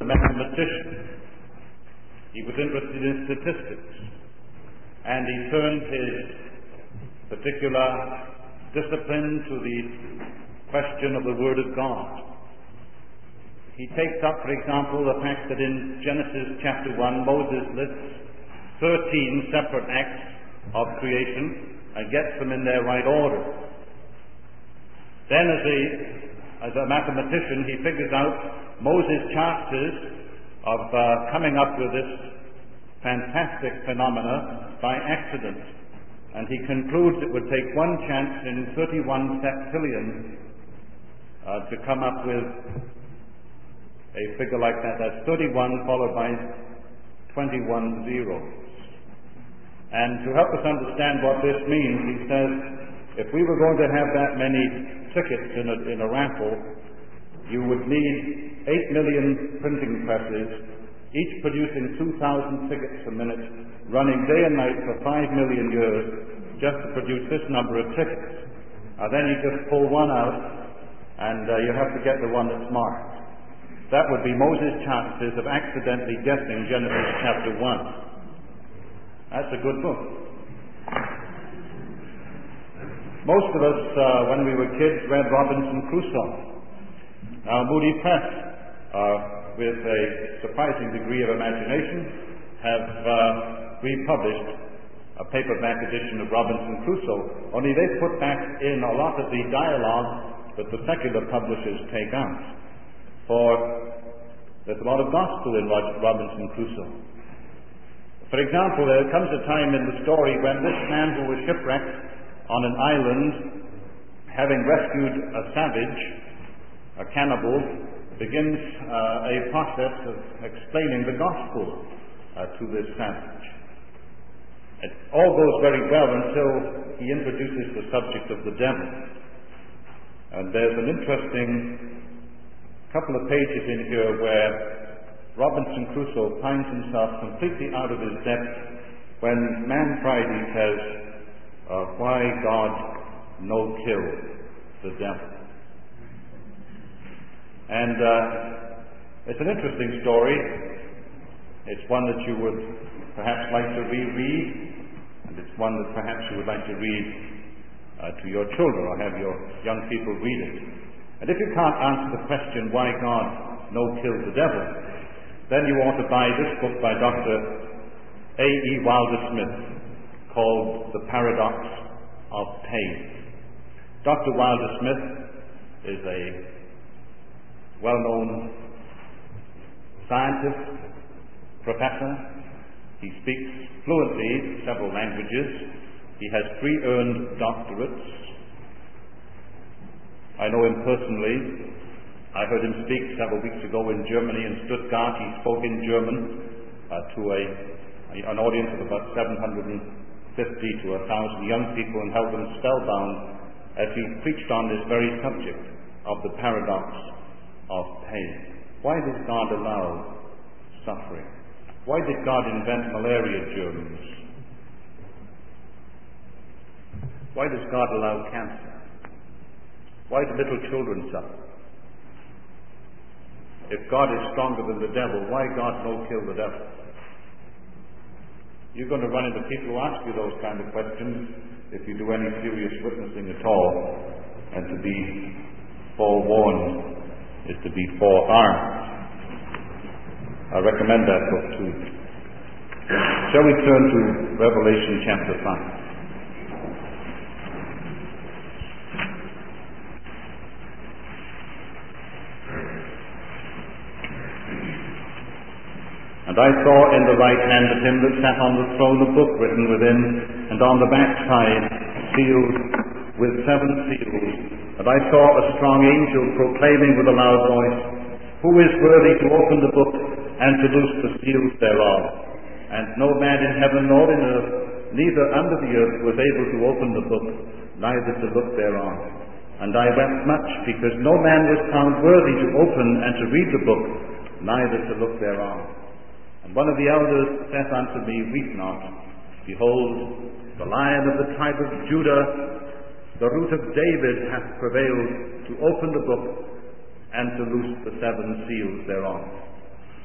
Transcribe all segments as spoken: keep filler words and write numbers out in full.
a mathematician. He was interested in statistics, and he turned his particular discipline to the question of the Word of God. He takes up, for example, the fact that in Genesis chapter one, Moses lists thirteen separate acts of creation and gets them in their right order. Then as a, as a mathematician, he figures out Moses' chances of uh, coming up with this fantastic phenomena by accident. And he concludes it would take one chance in thirty-one septillion uh, to come up with a figure like that. That's thirty-one followed by twenty-one zeros. And to help us understand what this means, he says, if we were going to have that many tickets in a, in a raffle, you would need eight million printing presses, each producing two thousand tickets a minute, running day and night for five million years, just to produce this number of tickets. Now then you just pull one out, and uh, you have to get the one that's marked. That would be Moses' chances of accidentally guessing Genesis chapter one. That's a good book. Most of us, uh, when we were kids, read Robinson Crusoe. Now, Moody Press, uh, with a surprising degree of imagination, have uh, republished a paperback edition of Robinson Crusoe, only they've put back in a lot of the dialogue that the secular publishers take out. For there's a lot of gospel in Robinson Crusoe. For example, there comes a time in the story when this man who was shipwrecked on an island, having rescued a savage, a cannibal, begins uh, a process of explaining the gospel uh, to this savage. It all goes very well until he introduces the subject of the devil. And there's an interesting couple of pages in here where Robinson Crusoe finds himself completely out of his depth when Man Friday says, uh, why God no kill the devil. And uh, it's an interesting story. It's one that you would perhaps like to reread, and it's one that perhaps you would like to read uh, to your children or have your young people read it. And if you can't answer the question, why God no kill the devil, then you ought to buy this book by Doctor A E Wilder Smith called The Paradox of Pain. Doctor Wilder Smith is a well-known scientist, professor. He speaks fluently several languages. He has three earned doctorates. I know him personally. I heard him speak several weeks ago in Germany, in Stuttgart. He spoke in German uh, to a, an audience of about seven hundred fifty to one thousand young people, and held them spellbound as he preached on this very subject of the paradox of pain. Why does God allow suffering? Why did God invent malaria germs? Why does God allow cancer? Why do little children suffer? If God is stronger than the devil, why God no kill the devil? You're going to run into people who ask you those kind of questions if you do any serious witnessing at all. And to be forewarned is to be forearmed. I recommend that book too. Shall we turn to Revelation chapter five? And I saw in the right hand of him that sat on the throne a book written within, and on the backside sealed with seven seals. And I saw a strong angel proclaiming with a loud voice, who is worthy to open the book and to loose the seals thereof? And no man in heaven nor in earth, neither under the earth, was able to open the book, neither to look thereon. And I wept much, because no man was found worthy to open and to read the book, neither to look thereon. And one of the elders saith unto me, weep not. Behold, the Lion of the tribe of Judah, the root of David, hath prevailed to open the book and to loose the seven seals thereof.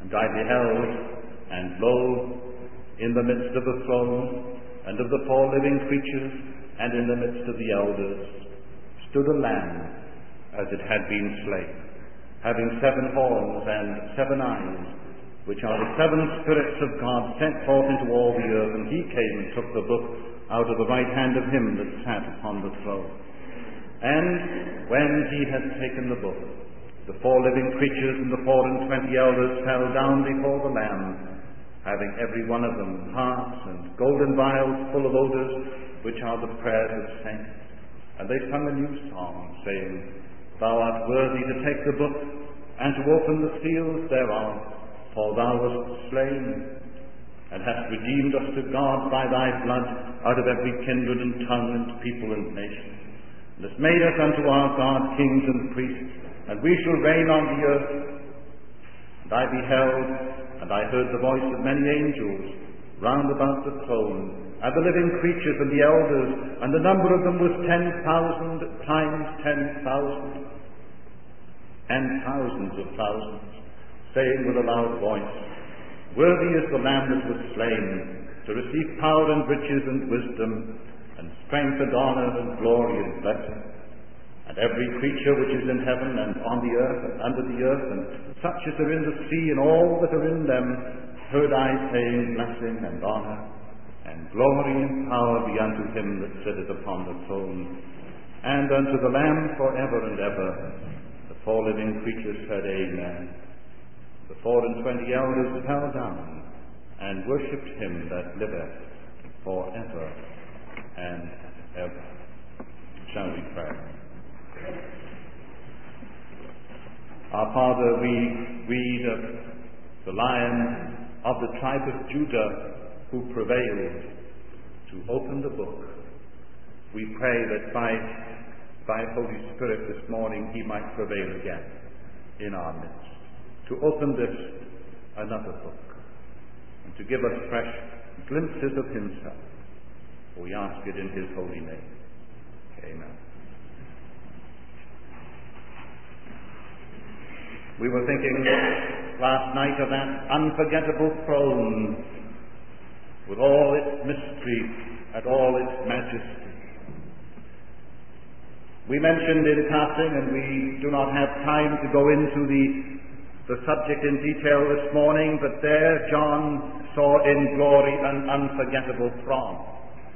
And I beheld, and lo, in the midst of the throne, and of the four living creatures, and in the midst of the elders, stood a lamb as it had been slain, having seven horns and seven eyes, which are the seven spirits of God sent forth into all the earth. And he came and took the book out of the right hand of him that sat upon the throne. And when he had taken the book, the four living creatures and the four and twenty elders fell down before the Lamb, having every one of them harps and golden vials full of odors, which are the prayers of saints. And they sung a new song, saying, Thou art worthy to take the book, and to open the seals thereof, for thou wast slain, and hast redeemed us to God by thy blood out of every kindred and tongue and people and nation, and hast made us unto our God kings and priests, and we shall reign on the earth. And I beheld, and I heard the voice of many angels round about the throne, and the living creatures and the elders, and the number of them was ten thousand times ten thousand, and thousands of thousands, saying with a loud voice, Worthy is the Lamb that was slain, to receive power and riches and wisdom, and strength and honor and glory and blessing. And every creature which is in heaven and on the earth and under the earth, and such as are in the sea and all that are in them, heard I saying, Blessing and honor and glory and power be unto him that sitteth upon the throne, and unto the Lamb for ever and ever. The four living creatures said, Amen. The four and twenty elders fell down and worshipped him that liveth for ever and ever. Shall we pray? Our Father, we read of the Lion of the tribe of Judah who prevailed to open the book. We pray that by thy Holy Spirit this morning he might prevail again in our midst, to open this another book, and to give us fresh glimpses of himself. We ask it in his holy name. Amen. We were thinking last night of that unforgettable throne with all its mystery and all its majesty. We mentioned in passing, and we do not have time to go into the, the subject in detail this morning, but there John saw in glory an unforgettable throng.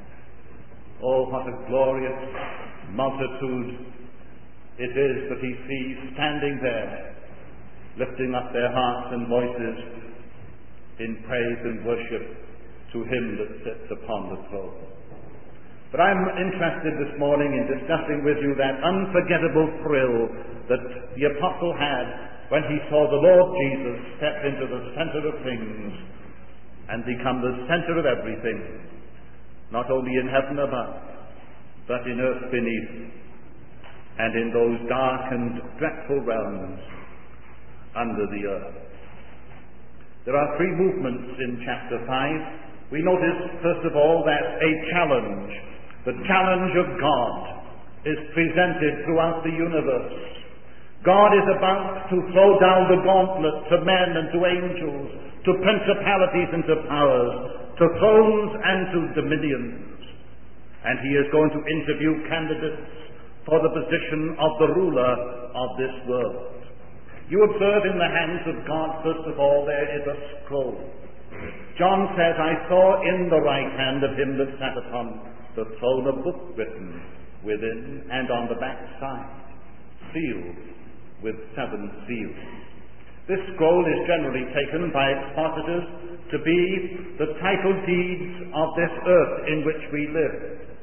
Oh, what a glorious multitude it is that he sees standing there, lifting up their hearts and voices in praise and worship to him that sits upon the throne. But I'm interested this morning in discussing with you that unforgettable thrill that the apostle had when he saw the Lord Jesus step into the center of things and become the center of everything, not only in heaven above, but in earth beneath, and in those dark and dreadful realms under the earth. There are three movements in chapter five. We notice, first of all, that a challenge, the challenge of God, is presented throughout the universe. God is about to throw down the gauntlet to men and to angels, to principalities and to powers, to thrones and to dominions. And he is going to interview candidates for the position of the ruler of this world. You observe in the hands of God, first of all, there is a scroll. John says, I saw in the right hand of him that sat upon the throne a book written within and on the back side, sealed with seven seals. This scroll is generally taken by expositors to be the title deeds of this earth in which we live,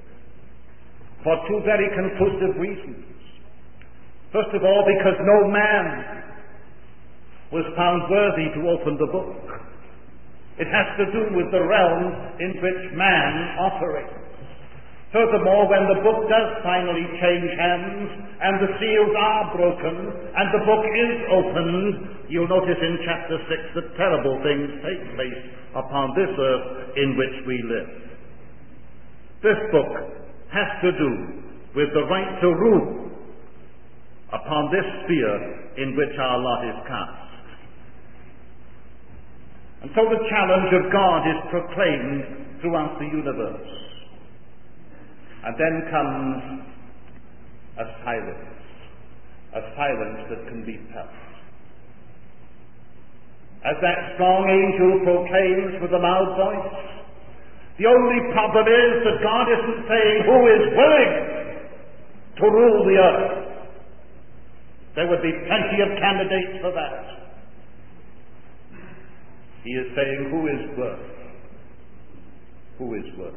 for two very conclusive reasons. First of all, because no man was found worthy to open the book. It has to do with the realm in which man operates. Furthermore, when the book does finally change hands and the seals are broken and the book is opened, you'll notice in chapter six that terrible things take place upon this earth in which we live. This book has to do with the right to rule upon this sphere in which our lot is cast. And so the challenge of God is proclaimed throughout the universe. And then comes a silence, a silence that can be felt. As that strong angel proclaims with a loud voice, the only problem is that God isn't saying who is willing to rule the earth. There would be plenty of candidates for that. He is saying who is worth. Who is worth.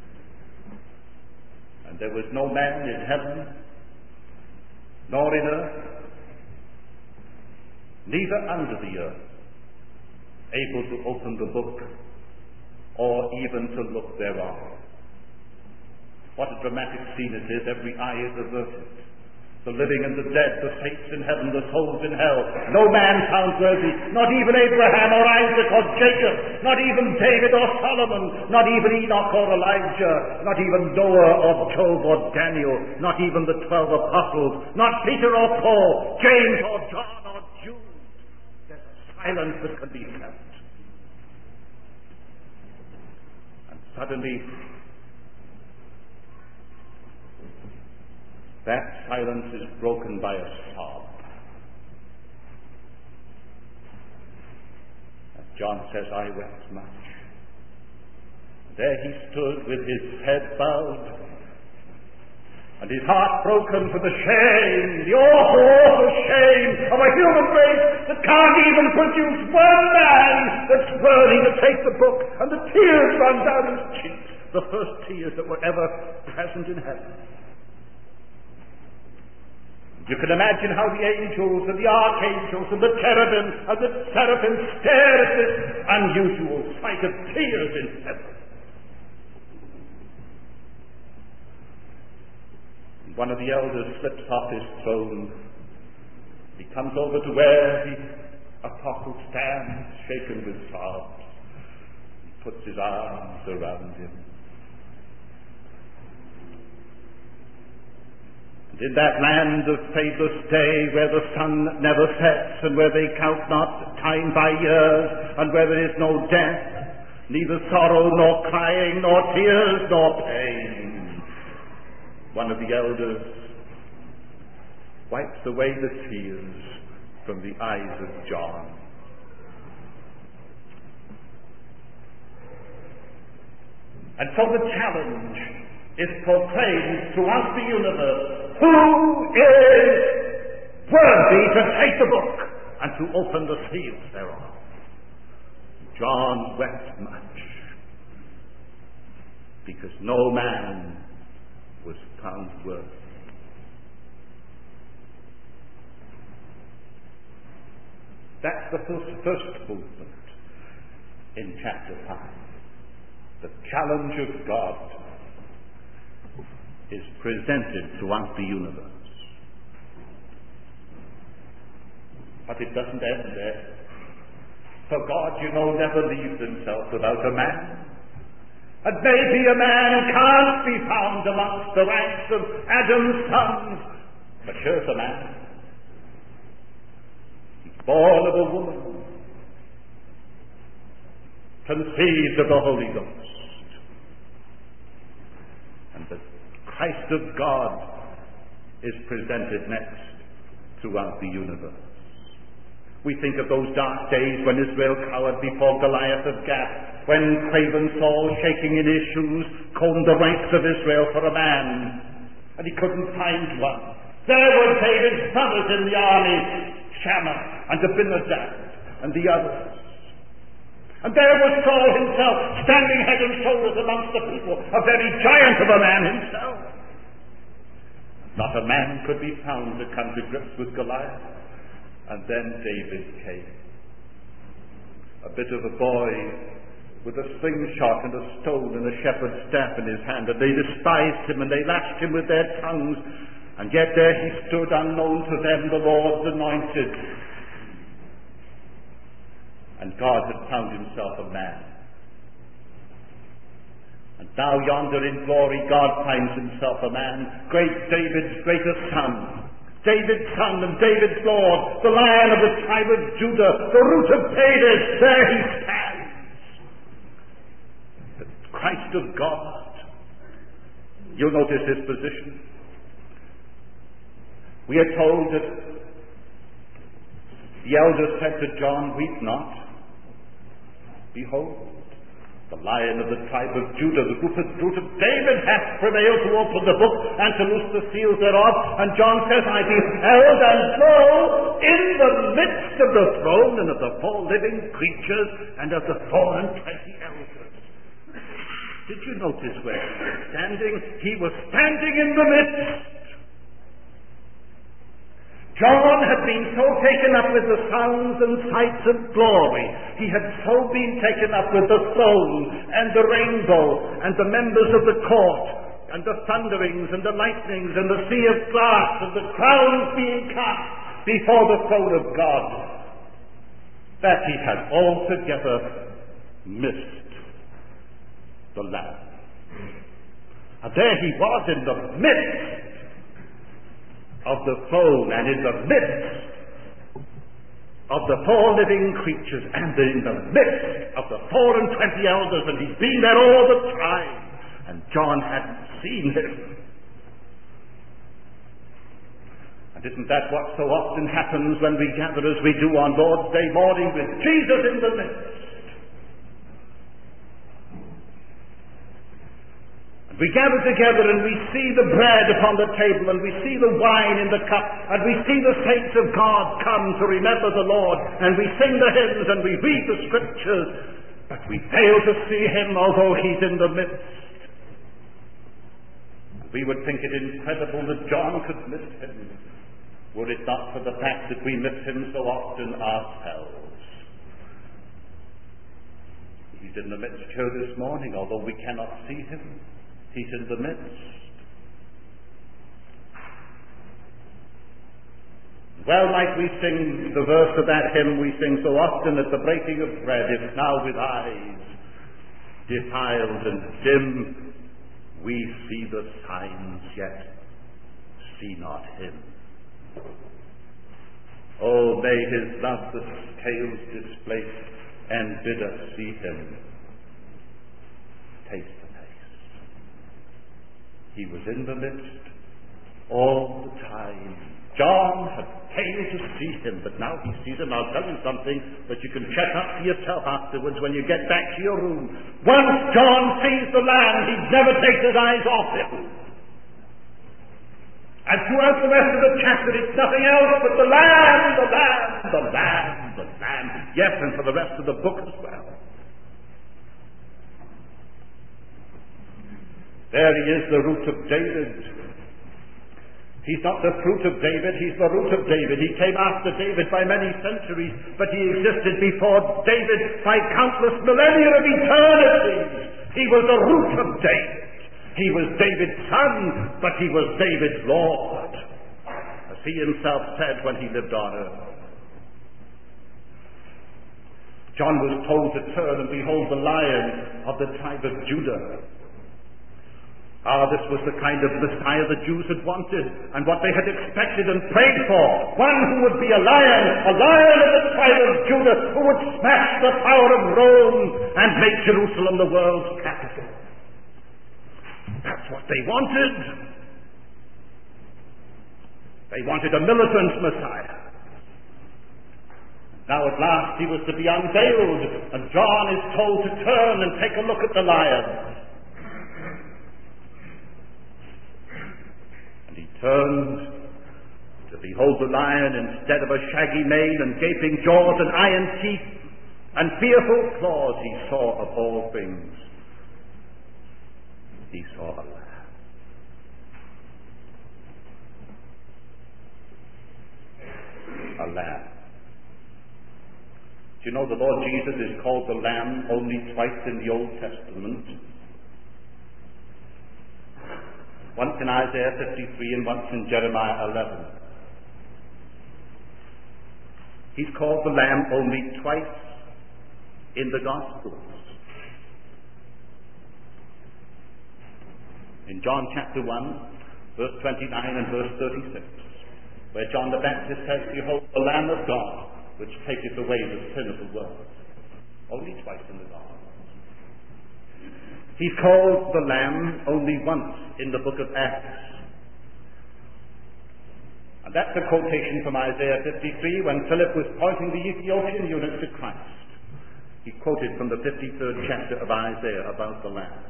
And there was no man in heaven, nor in earth, neither under the earth, able to open the book or even to look thereon. What a dramatic scene it is. Every eye is averted. The living and the dead, the saints in heaven, the souls in hell. No man found worthy, not even Abraham or Isaac or Jacob, not even David or Solomon, not even Enoch or Elijah, not even Noah or Job or Daniel, not even the twelve apostles, not Peter or Paul, James or John or Jude. There's a silence that can be felt. And suddenly, that silence is broken by a sob. As John says, I wept much. There he stood with his head bowed and his heart broken for the shame, the awful, awful shame of a human race that can't even produce one man that's worthy to take the book, and the tears run down his cheeks, the first tears that were ever present in heaven. You can imagine how the angels and the archangels and the cherubim and the seraphim stare at this unusual sight of tears in heaven. And one of the elders slips off his throne. He comes over to where the apostle stands, shaken with sobs. He puts his arms around him. In that land of fadeless day, where the sun never sets, and where they count not time by years, and where there is no death, neither sorrow nor crying, nor tears nor pain, one of the elders wipes away the tears from the eyes of John. And so the challenge is proclaimed throughout the universe. Who is worthy to take the book and to open the seals thereof? John wept much, because no man was found worthy. That's the first, first movement in chapter five. The challenge of God is presented throughout the universe. But it doesn't end there. For God, you know, never leaves himself without a man. And maybe a man who can't be found amongst the ranks of Adam's sons, but here's a man. He's born of a woman, conceived of the Holy Ghost, and the Christ of God is presented next throughout the universe. We think of those dark days when Israel cowered before Goliath of Gath, when craven Saul, shaking in his shoes, combed the ranks of Israel for a man, and he couldn't find one. There were David's brothers in the army, Shammah and Abinadab and the others. And there was Saul himself, standing head and shoulders amongst the people, a very giant of a man himself. Not a man could be found to come to grips with Goliath. And then David came. A bit of a boy with a slingshot and a stone and a shepherd's staff in his hand, and they despised him and they lashed him with their tongues. And yet there he stood, unknown to them, the Lord's anointed. And God had found himself a man. And now yonder in glory God finds himself a man, great David's greatest son, David's son and David's Lord, the Lion of the tribe of Judah, the root of David. There he stands. Christ of God. You'll notice his position. We are told that the elders said to John, "Weep not. Behold, the Lion of the tribe of Judah, the root of, root of David, hath prevailed to open the book and to loose the seals thereof." And John says, "I beheld, and lo, in the midst of the throne and of the four living creatures and of the four and twenty elders." Did you notice where he was standing? He was standing in the midst. John had been so taken up with the sounds and sights of glory. He had so been taken up with the throne and the rainbow and the members of the court and the thunderings and the lightnings and the sea of glass and the crowns being cast before the throne of God, that he had altogether missed the Lamb. And there he was in the midst of the throne and in the midst of the four living creatures and in the midst of the four and twenty elders, and he'd been there all the time, and John hadn't seen him. And isn't that what so often happens when we gather as we do on Lord's Day morning with Jesus in the midst? We gather together and we see the bread upon the table and we see the wine in the cup and we see the saints of God come to remember the Lord, and we sing the hymns and we read the scriptures, but we fail to see him although he's in the midst. We would think it incredible that John could miss him, were it not for the fact that we miss him so often ourselves. He's in the midst here this morning, although we cannot see him. He's in the midst. Well might we sing the verse of that hymn we sing so often at the breaking of bread: "If now with eyes defiled and dim we see the signs, yet see not him. Oh, may his love the scales displace and bid us see him taste." He was in the midst all the time. John had failed to see him, but now he sees him. I'll tell you something that you can check up for yourself afterwards when you get back to your room. Once John sees the Lamb, he never takes his eyes off him. And throughout the rest of the chapter, it's nothing else but the Lamb, the Lamb, the Lamb, the Lamb. Yes, and for the rest of the book as well. There he is, the root of David. He's not the fruit of David, he's the root of David. He came after David by many centuries, but he existed before David by countless millennia of eternity. He was the root of David. He was David's son, but he was David's Lord, as he himself said when he lived on earth. John was told to turn and behold the Lion of the tribe of Judah. Ah, this was the kind of Messiah the Jews had wanted and what they had expected and prayed for. One who would be a lion, a lion of the tribe of Judah, who would smash the power of Rome and make Jerusalem the world's capital. That's what they wanted. They wanted a militant Messiah. Now at last he was to be unveiled, and John is told to turn and take a look at the lion. Turned to behold the lion instead of a shaggy mane and gaping jaws and iron teeth and fearful claws. He saw of all things, he saw a lamb. A lamb. Do you know the Lord Jesus is called the Lamb only twice in the Old Testament? Once in Isaiah fifty-three and once in Jeremiah eleven. He's called the Lamb only twice in the Gospels. In John chapter one, verse twenty-nine and verse thirty-six, where John the Baptist says, "Behold the Lamb of God, which taketh away the sin of the world." Only twice in the Gospels. He's called the Lamb only once in the book of Acts. And that's a quotation from Isaiah fifty-three when Philip was pointing the Ethiopian eunuch to Christ. He quoted from the fifty-third chapter of Isaiah about the Lamb.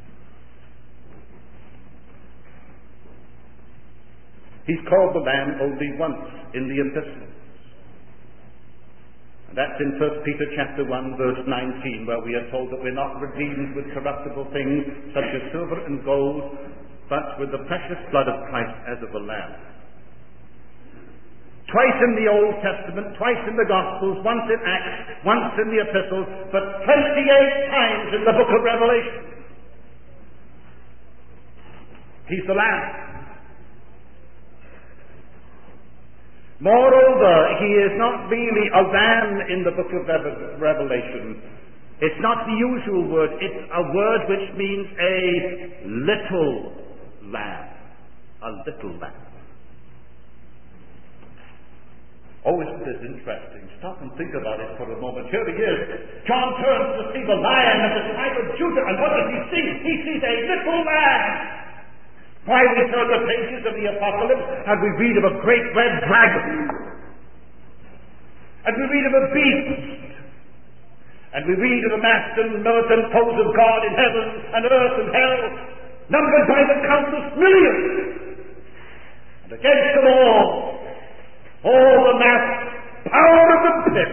He's called the Lamb only once in the epistles. And that's in First Peter chapter one, verse nineteen, where we are told that we're not redeemed with corruptible things such as silver and gold, but with the precious blood of Christ as of a lamb. Twice in the Old Testament, twice in the Gospels, once in Acts, once in the Epistles, but twenty-eight times in the book of Revelation. He's the Lamb. Moreover, he is not really a lamb in the book of Revelation. It's not the usual word. It's a word which means a little lamb. A little lamb. Oh, isn't this interesting? Stop and think about it for a moment. Here he is. John turns to see the Lion of the tribe of Judah, and what does he see? He sees a little lamb. Why, we turn the pages of the Apocalypse and we read of a great red dragon. And we read of a beast. And we read of the massed and militant foes of God in heaven and earth and hell, numbered by the countless millions. And against them all, all the massed power of the pit,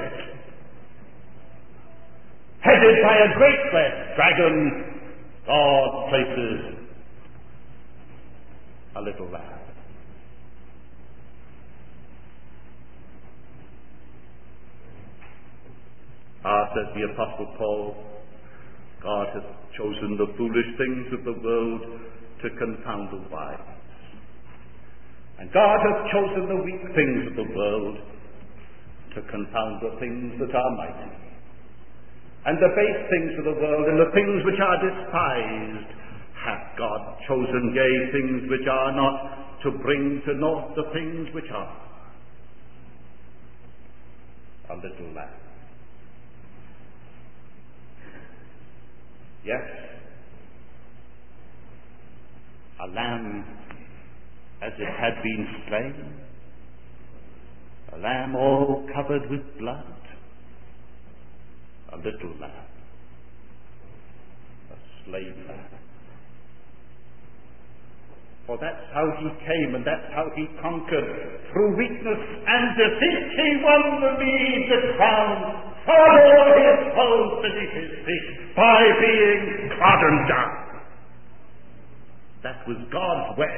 headed by a great red dragon, God places a little lamb. Ah, says the Apostle Paul, God has chosen the foolish things of the world to confound the wise. And God has chosen the weak things of the world to confound the things that are mighty. And the base things of the world and the things which are despised hath God chosen, yea, things which are not, to bring to naught the things which are. A little lamb. Yes, a lamb as it had been slain, a lamb all covered with blood, a little lamb, a slain lamb. For that's how he came, and that's how he conquered. Through weakness and defeat he won the lead, the crown, trod all his foes beneath his feet by being trodden down. That was God's way.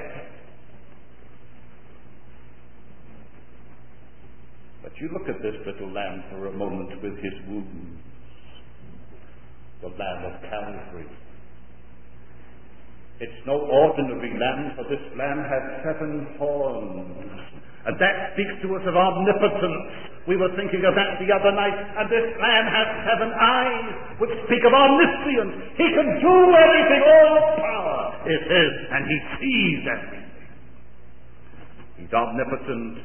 But you look at this little lamb for a moment with his wounds, the Lamb of Calvary. It's no ordinary lamb, for this lamb has seven horns. And that speaks to us of omnipotence. We were thinking of that the other night. And this lamb has seven eyes, which speak of omniscience. He can do everything. All power is his, and he sees everything. He's omnipotent,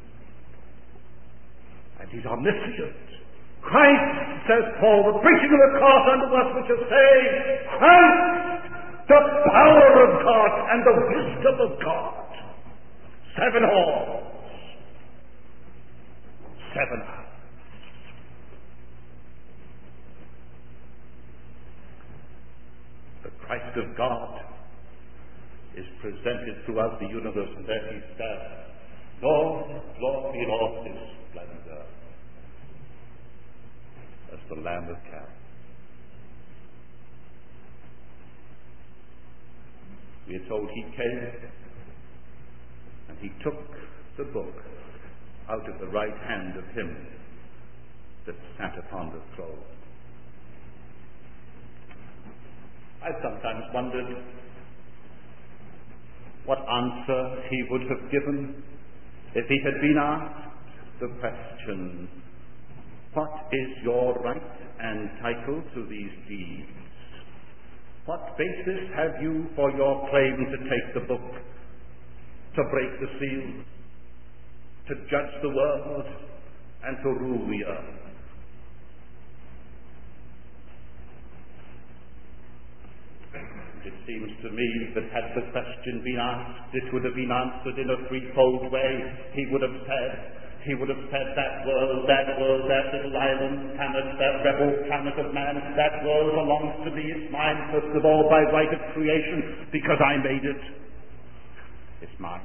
and he's omniscient. Christ, says Paul, the preaching of the cross unto us which is saved. Christ, the power of God and the wisdom of God. Seven horns. Seven eyes. The Christ of God is presented throughout the universe, and there he stands. Lord, Lord, in all his splendor, as the Lamb of Calvary. We are told he came and he took the book out of the right hand of him that sat upon the throne. I've sometimes wondered what answer he would have given if he had been asked the question, what is your right and title to these deeds? What basis have you for your claim to take the book, to break the seal, to judge the world, and to rule the earth? seems to me that had the question been asked, it would have been answered in a threefold way. He would have said, he would have said, that world, that world, that little island planet, that rebel planet of man, that world belongs to me, it's mine, first of all, by right of creation, because I made it. It's mine.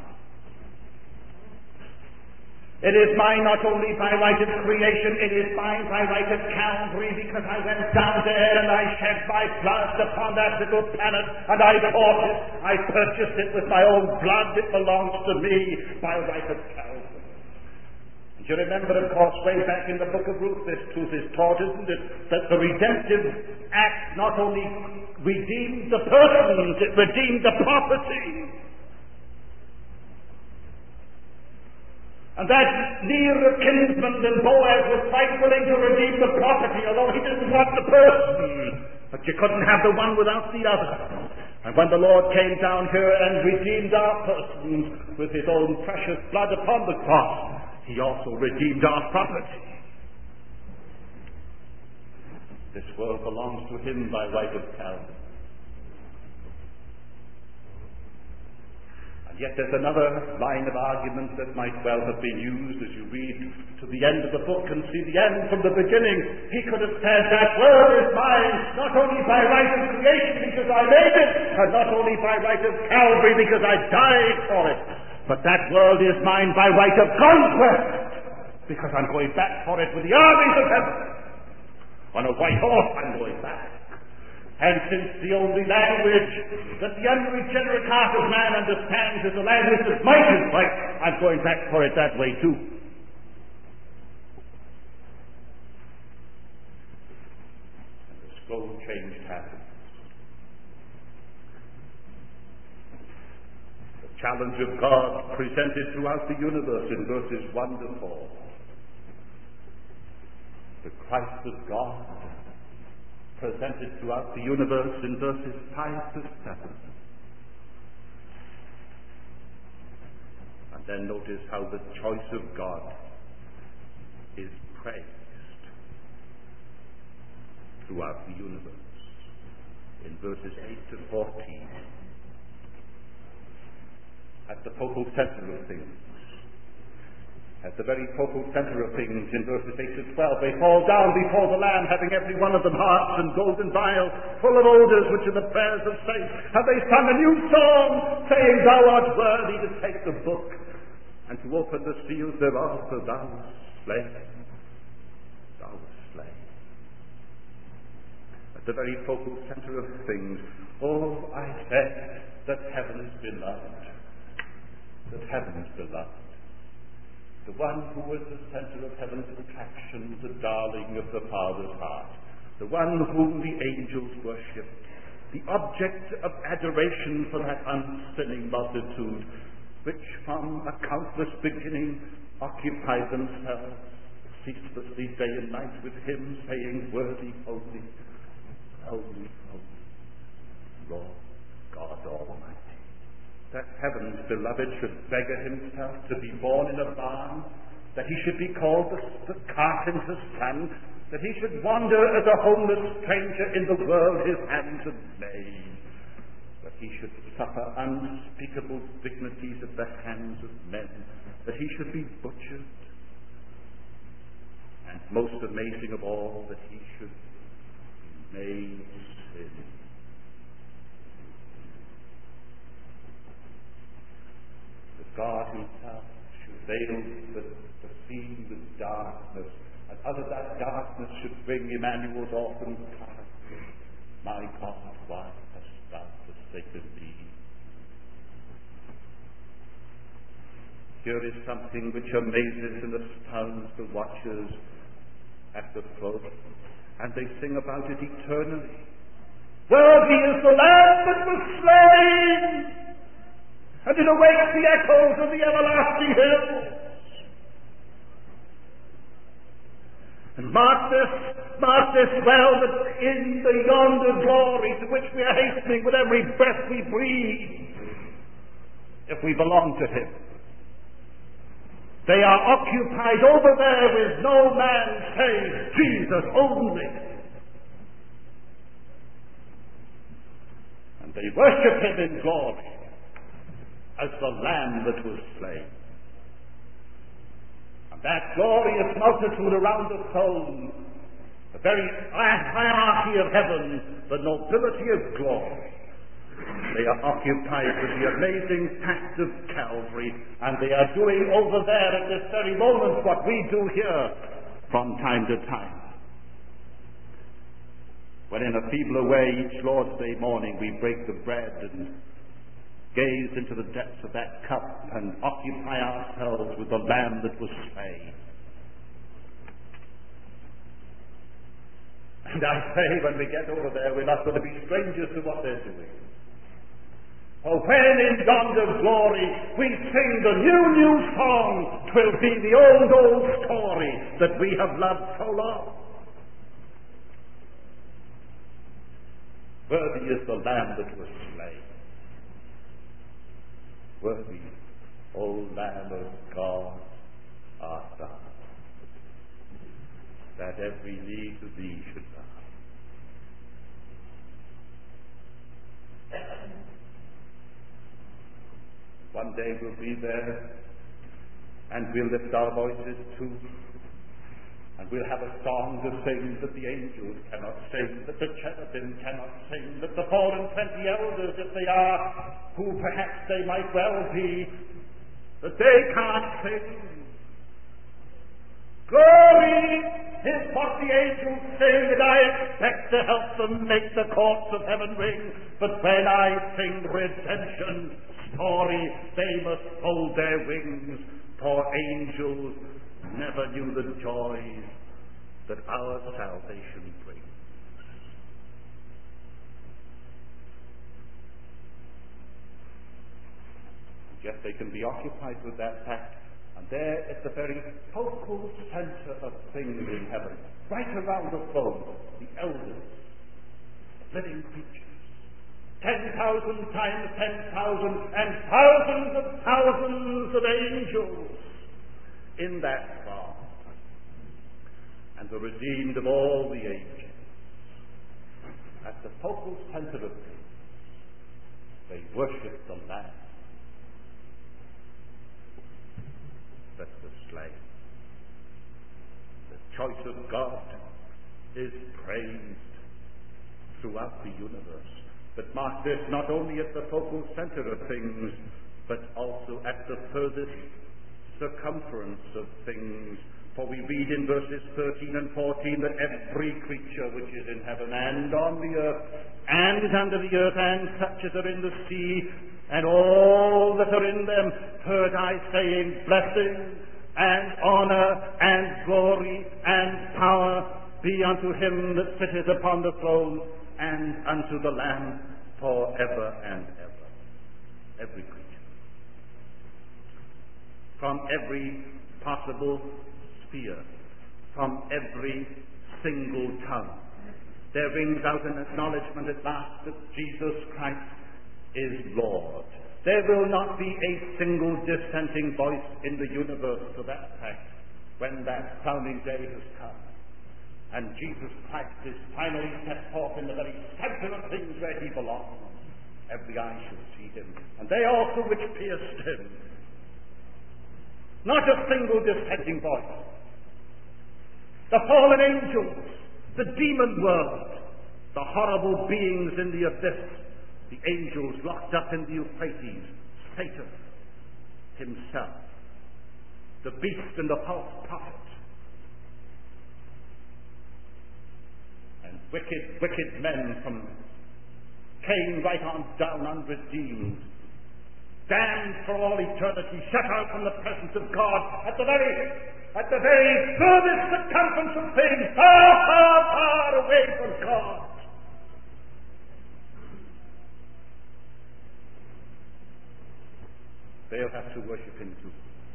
It is mine not only by right of creation, it is mine by right of Calvary, because I went down there and I shed my blood upon that little planet, and I bought it. I purchased it with my own blood. It belongs to me by right of Calvary. And you remember, of course, way back in the book of Ruth, this truth is taught, isn't it, that the redemptive act not only redeemed the persons, it redeemed the property. And that near kinsman and Boaz was quite willing to redeem the property, although he didn't want the person. But you couldn't have the one without the other. And when the Lord came down here and redeemed our persons with his own precious blood upon the cross, he also redeemed our property. This world belongs to him by right of Calvary. Yet there's another line of argument that might well have been used as you read to the end of the book and see the end from the beginning. He could have said, that world is mine, not only by right of creation because I made it, and not only by right of Calvary because I died for it, but that world is mine by right of conquest, because I'm going back for it with the armies of heaven. On a white horse I'm going back. And since the only language that the unregenerate heart of man understands is the language of might and fight, I'm going back for it that way too. And the slow change happens. The challenge of God presented throughout the universe in verses one to four. The Christ of God presented throughout the universe in verses five to seven. And then notice how the choice of God is praised throughout the universe in verses eight to fourteen. At the focal center of things, at the very focal center of things in verses eight to twelve, they fall down before the Lamb, having every one of them harps and golden vials, full of odors, which are the prayers of saints. And they sung a new song, saying, Thou art worthy to take the book and to open the seals thereof, for thou wast slain. Thou wast slain. At the very focal center of things, oh, I said that heaven is beloved, that heaven is beloved. The one who was the center of heaven's attraction, the darling of the Father's heart, the one whom the angels worshipped, the object of adoration for that unsinning multitude, which from a countless beginning occupied themselves ceaselessly day and night with him, saying, Worthy, holy, holy, holy, Lord God Almighty. That heaven's beloved should beggar himself to be born in a barn, that he should be called the, the carpenter's son, that he should wander as a homeless stranger in the world his hands had made, that he should suffer unspeakable dignities at the hands of men, that he should be butchered, and most amazing of all, that he should be made sin. God himself should veil the, the sea with darkness, and out of that darkness should bring Emmanuel's orphan child. My God, why hast thou forsaken me? Here is something which amazes and astounds the watchers at the throne, and they sing about it eternally. Worthy is the Lamb that was slain! And it awakes the echoes of the everlasting hills. And mark this, mark this well, that in the yonder glory to which we are hastening with every breath we breathe, if we belong to him, they are occupied over there with no man save Jesus only. And They worship him in glory as the Lamb that was slain. And that glorious multitude around the throne, the very hierarchy of heaven, the nobility of glory, they are occupied with the amazing fact of Calvary, and they are doing over there at this very moment what we do here from time to time. When in a feebler way each Lord's Day morning we break the bread and gaze into the depths of that cup and occupy ourselves with the Lamb that was slain. And I say, when we get over there, we're not going to be strangers to what they're doing. For when in yonder glory we sing the new, new song, 'twill be the old, old story that we have loved so long. Worthy is the Lamb that was slain. Worthy, O Lamb of God, art thou, that every knee to thee should bow. One day we'll be there, and we'll lift our voices too, and we'll have a song to sing that the angels cannot sing, that the cherubim cannot sing, that the four and twenty elders, if they are, who perhaps they might well be, that they can't sing. Glory is what the angels sing, and I expect to help them make the courts of heaven ring. But when I sing redemption story, they must fold their wings, for angels never knew the joys that our salvation brings. Yet they can be occupied with that fact, and there at the very focal center of things in heaven, right around the throne, the elders, living creatures, ten thousand times ten thousand, and thousands of thousands of angels in that throne, and the redeemed of all the ages. At the focal center of things, they worship the Lamb that was slain. The choice of God is praised throughout the universe. But mark this, not only at the focal center of things, but also at the furthest circumference of things. For we read in verses thirteen and fourteen that every creature which is in heaven and on the earth and under the earth and such as are in the sea and all that are in them heard I saying, blessing and honor and glory and power be unto him that sitteth upon the throne and unto the Lamb forever and ever. Every creature, from every possible sphere, from every single tongue, there rings out an acknowledgement at last that Jesus Christ is Lord. There will not be a single dissenting voice in the universe to that fact when that crowning day has come and Jesus Christ is finally set forth in the very center of things where he belongs. Every eye shall see him, and they also which pierced him. Not a single dissenting voice. The fallen angels, the demon world, the horrible beings in the abyss, the angels locked up in the Euphrates, Satan himself, the beast and the false prophet, and wicked, wicked men from Cain right on down unredeemed, damned for all eternity, shut out from the presence of God at the very, at the very furthest circumference of things, far, far, far away from God. They'll have to worship him too.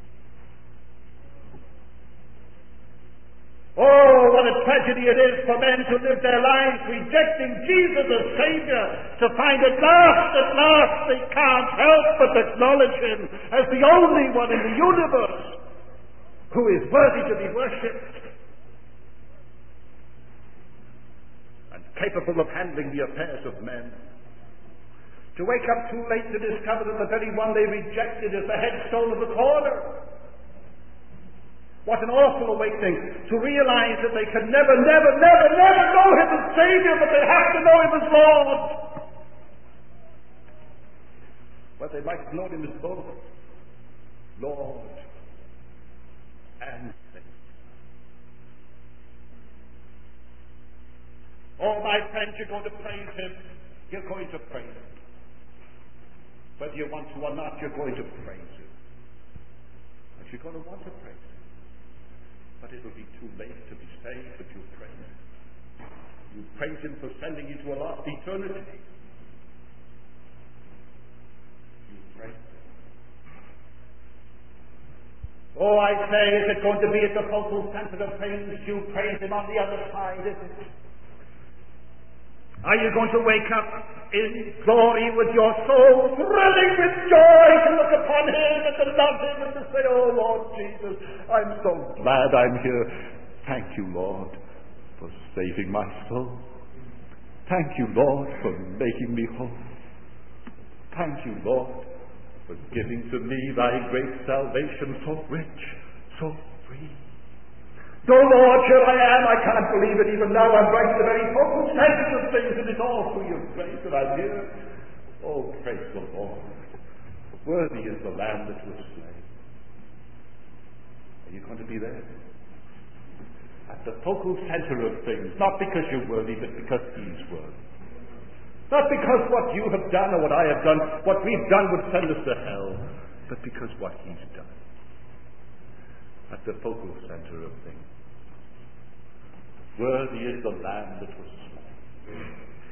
Oh, what a tragedy it is for men to live their lives rejecting Jesus as Savior, to find at last, at last they can't help but acknowledge him as the only one in the universe who is worthy to be worshipped and capable of handling the affairs of men. To wake up too late to discover that the very one they rejected is the headstone of the corner. What an awful awakening to realize that they can never, never, never, never know him as Savior, but they have to know him as Lord. But they might know him as both Lord and Savior. Oh, my friends, you're going to praise him. You're going to praise him. Whether you want to or not, you're going to praise him. And you're going to want to praise him. But it will be too late to be saved if you praise him. You praise him for sending you to a lost eternity. You praise him. Oh, I say, is it going to be at the focal center of things? You praise him on the other side, is it? Are you going to wake up in glory with your soul thrilling with joy to look upon him and to love him and to say, oh Lord Jesus, I'm so glad I'm here. Thank you, Lord, for saving my soul. Thank you, Lord, for making me whole. Thank you, Lord, for giving to me thy great salvation, so rich, so free. No, Lord, here I am. I can't believe it even now. I'm right to the very focal center of things, and it's all through your grace that I'm here. Oh, praise the Lord. Worthy is the Lamb that was slain. Are you going to be there? At the focal center of things, not because you're worthy, but because he's worthy. Not because what you have done or what I have done, what we've done would send us to hell, but because what he's done. At the focal center of things. Worthy is the Lamb that was slain.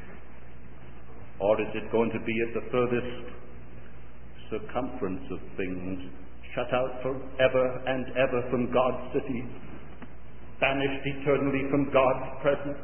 Or is it going to be at the furthest circumference of things, shut out forever and ever from God's city, banished eternally from God's presence,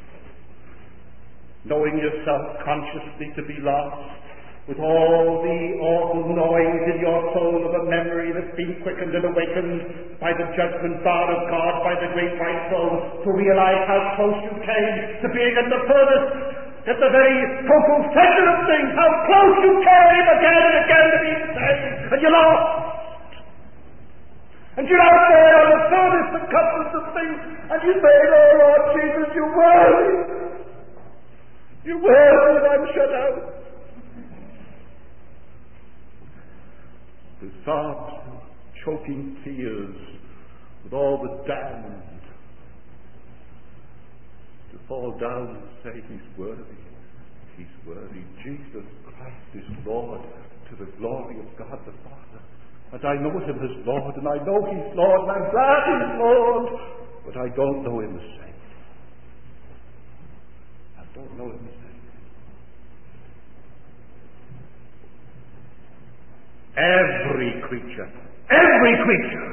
knowing yourself consciously to be lost, with all the awful noise in your soul of a memory that's been quickened and awakened by the judgment bar of God, by the great white throne, to realize how close you came to being at the furthest, at the very focal center of things, how close you came again and again to being saved, and you lost. And you're out there on the furthest circumference of things, and you say, oh Lord Jesus, you're worthy. You're worthy, and I'm shut out. The sobs and choking tears with all the damned to fall down and say he's worthy, he's worthy. Jesus Christ is Lord to the glory of God the Father. And I know him as Lord, and I know he's Lord, and I'm glad he's Lord, but I don't know him as Savior. I don't know him as Savior. Every creature, every creature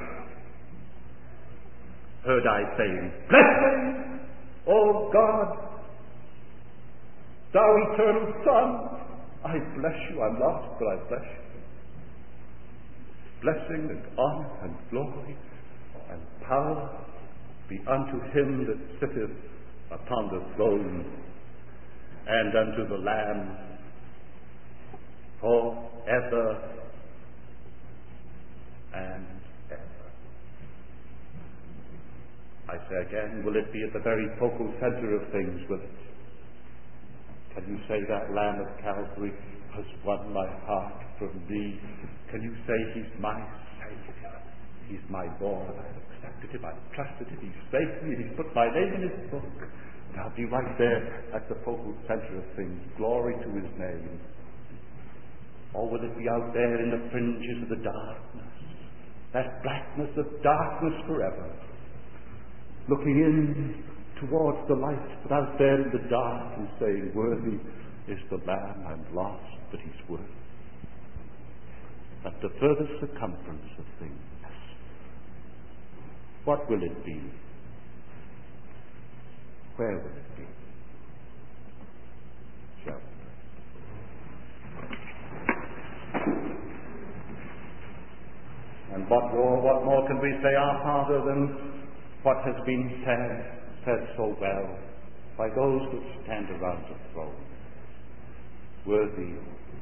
heard I saying, bless me, O God, thou eternal Son. I bless you. I'm lost, but I bless you. Blessing and honor and glory and power be unto him that sitteth upon the throne and unto the Lamb forever and ever. I say again, will it be at the very focal center of things? Will it? Can you say that Lamb of Calvary has won my heart from me? Can you say he's my Savior? He's my Lord. I've accepted him. I've trusted him. He's saved me. He's put my name in his book. And I'll be right there at the focal center of things. Glory to his name. Or will it be out there in the fringes of the darkness? That blackness of darkness forever, looking in towards the light, but out there in the dark and saying, worthy is the Lamb. I'm lost, but he's worthy. At the furthest circumference of things, what will it be? Where will it be? Shall we? And what more, what more can we say, our Father, than what has been said, said so well by those that stand around the throne? Worthy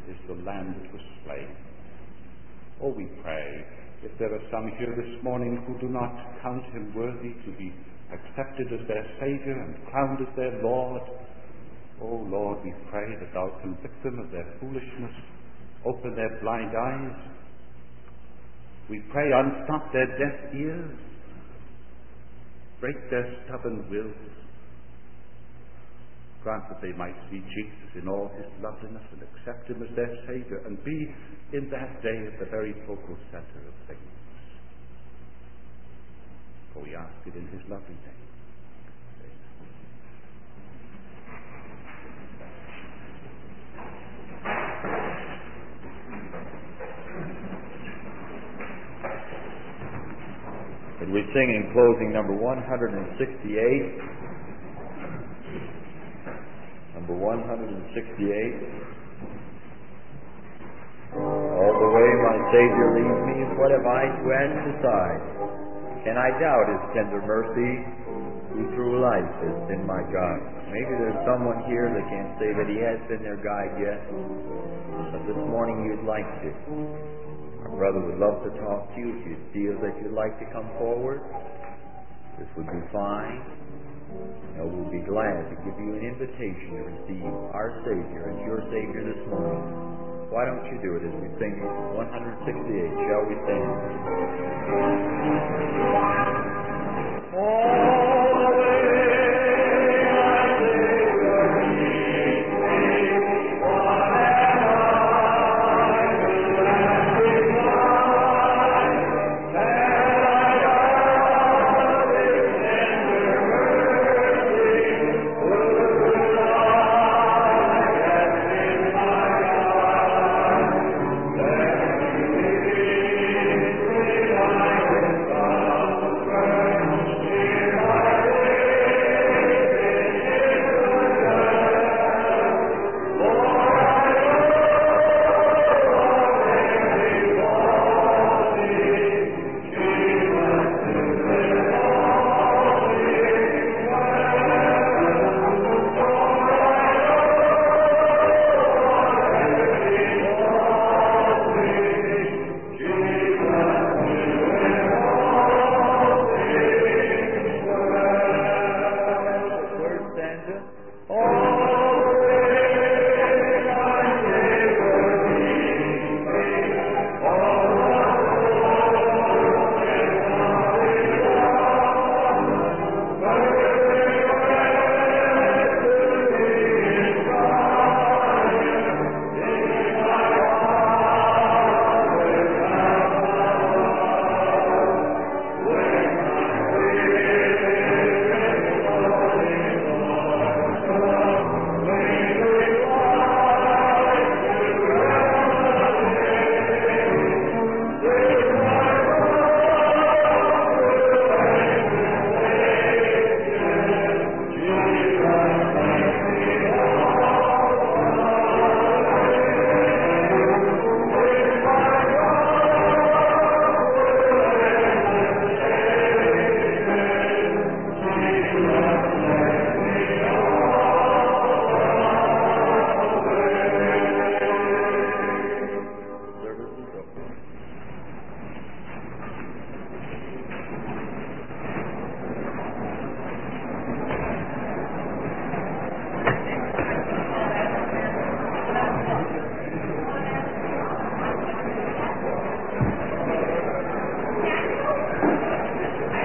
is the Lamb that was slain. Oh, we pray, if there are some here this morning who do not count him worthy to be accepted as their Saviour and crowned as their Lord, oh Lord, we pray that thou convict them of their foolishness, open their blind eyes. We pray, unstop their deaf ears, break their stubborn wills. Grant that they might see Jesus in all his loveliness and accept him as their Saviour and be in that day at the very focal centre of things. For we ask it in his lovely name. And we sing in closing number one hundred sixty-eight. Number one hundred sixty-eight. All the way my Savior leads me, what have I to add beside? Can I doubt his tender mercy, who through life has been my guide? Maybe there's someone here that can't say that he has been their guide yet, but this morning you'd like to. Our brother would love to talk to you. If you feel that you'd like to come forward, this would be fine. And we'll be glad to give you an invitation to receive our Savior as your Savior this morning. Why don't you do it as we sing one hundred sixty-eight? Shall we sing?